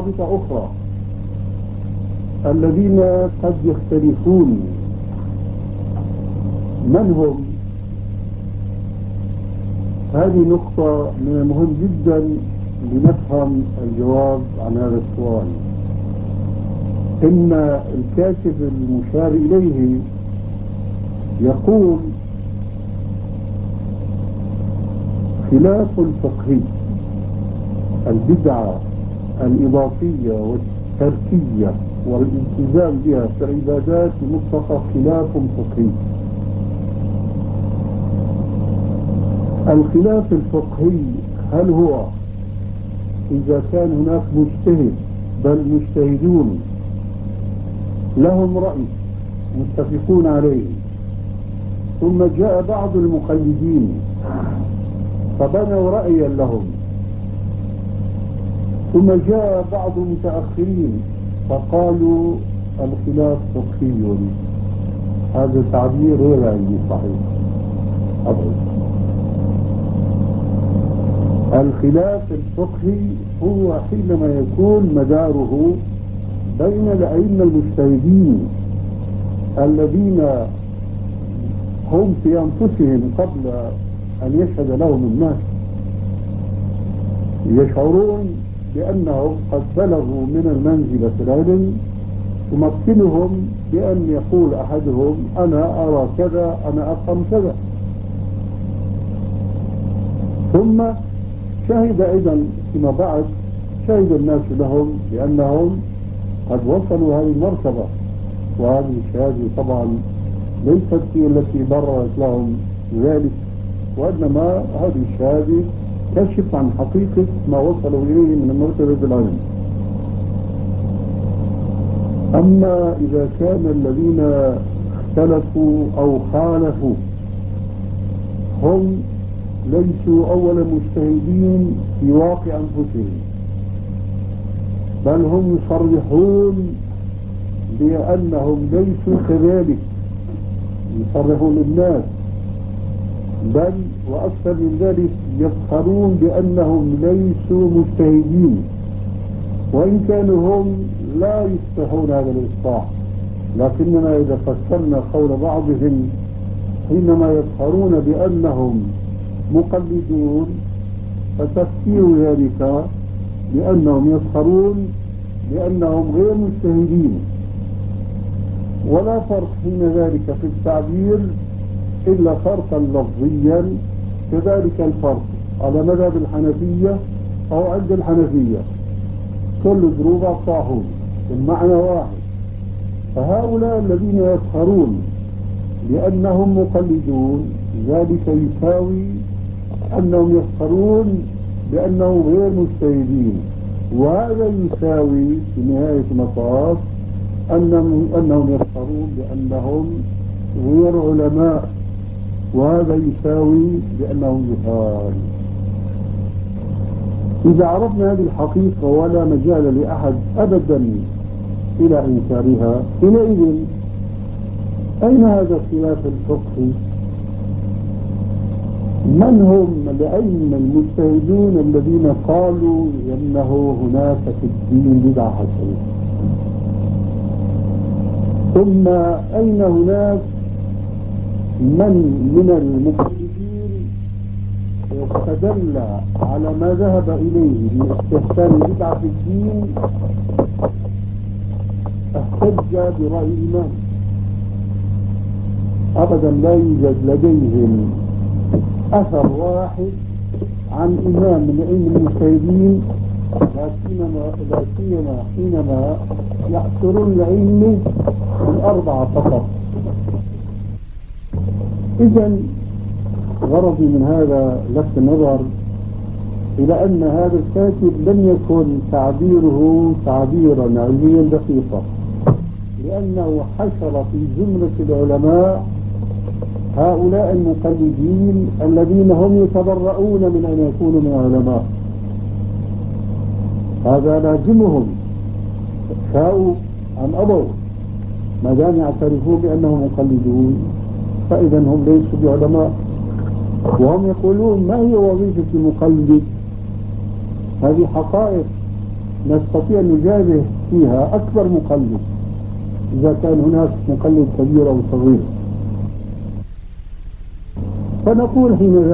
ضابطة أخرى. الذين قد يختلفون من هم؟ هذه نقطة من المهم جدا لنفهم الجواب عن هذا السؤال. إن الكاتب المشار إليه يقول خلاف الفقهي، البدعة الإضافية والتركية والالتزام بها في العبادات المطلقة خلاف فقهي. الخلاف الفقهي هل هو إذا كان هناك مجتهد بل مجتهدون لهم رأي متفقون عليه، ثم جاء بعض المقيدين فبنوا رأيا لهم، ثم جاء بعض المتأخرين فقالوا الخلاف فقهي، هذا تعبير غير علمي صحيح أبدا. الخلاف الفقهي هو حينما يكون مداره بين الأئمة المجتهدين الذين هم في أنفسهم قبل أن يشهد لهم الناس يشعرون بأنهم قد بلغوا من المنزلة في العلم، تمكنهم بأن يقول أحدهم أنا أرى كذا، أنا أفهم كذا. ثم شهد أيضا فيما بعد شهد الناس لهم بأنهم قد وصلوا هذه المرتبة، وهذه الشهادة طبعا ليست هي التي بررت لهم ذلك، وإنما هذه الشهادة تكشف عن حقيقة ما وصلوا إليه من مرتبة العلم. أما إذا كان الذين اختلفوا أو خالفوا هم ليسوا أول مجتهدين في واقع أنفسهم، بل هم يصرحون بأنهم ليسوا كذلك، يصرحون للناس، بل وأكثر من ذلك يفخرون بأنهم ليسوا مجتهدين، وإن كانوا هم لا يصلحون هذا الإصلاح. لكننا إذا فسرنا قول بعضهم حينما يفخرون بأنهم مقلدون، فتفسير ذلك بأنهم يفخرون بأنهم غير مجتهدين، ولا فرق حين ذلك في التعبير إلا فرقا لفظيا. كذلك الفرق على مذهب الحنفية أو عند الحنفية كل دروب طاحون، المعنى واحد. فهؤلاء الذين يفخرون بأنهم مقلدون ذلك يساوي أنهم يفخرون بأنهم غير مجتهدين، وهذا يساوي في نهاية المطاف أنهم يفخرون بأنهم غير علماء، وهذا يساوي بأنهم جهال. إذا عرفنا هذه الحقيقة ولا مجال لأحد أبدا إلى إنكارها، حينئذ أين هذا الخلاف الفقهي؟ من هم الأئمة المجتهدون الذين قالوا أنه هناك في الدين بدعة حسنة؟ ثم أين هناك من المقلدين استدل على ما ذهب إليه من استحسان بدعة في الدين احتج برأي الإمام؟ أبدا لا يوجد لديهم أثر واحد عن إمام من أئمة المجتهدين، لا سيما حينما يحصرون العلم بالأربعة فقط. إذن غرضي من هذا لفت النظر إلى أن هذا الكاتب لم يكن تعبيره تعبيرا علميا دقيقا، لأنه حشر في زمرة العلماء هؤلاء المقلدين الذين هم يتبرؤون من أن يكونوا من علماء. هذا لازمهم شاءوا أم أبوا، ما دام يعترفون بأنهم مقلدون فإذا هم ليسوا بعلماء. وهم يقولون ما هي وظيفة المقلد؟ هذه حقائق نستطيع أن نجابه فيها أكبر مقلد إذا كان هناك مقلد كبير أو صغير. فنقول حين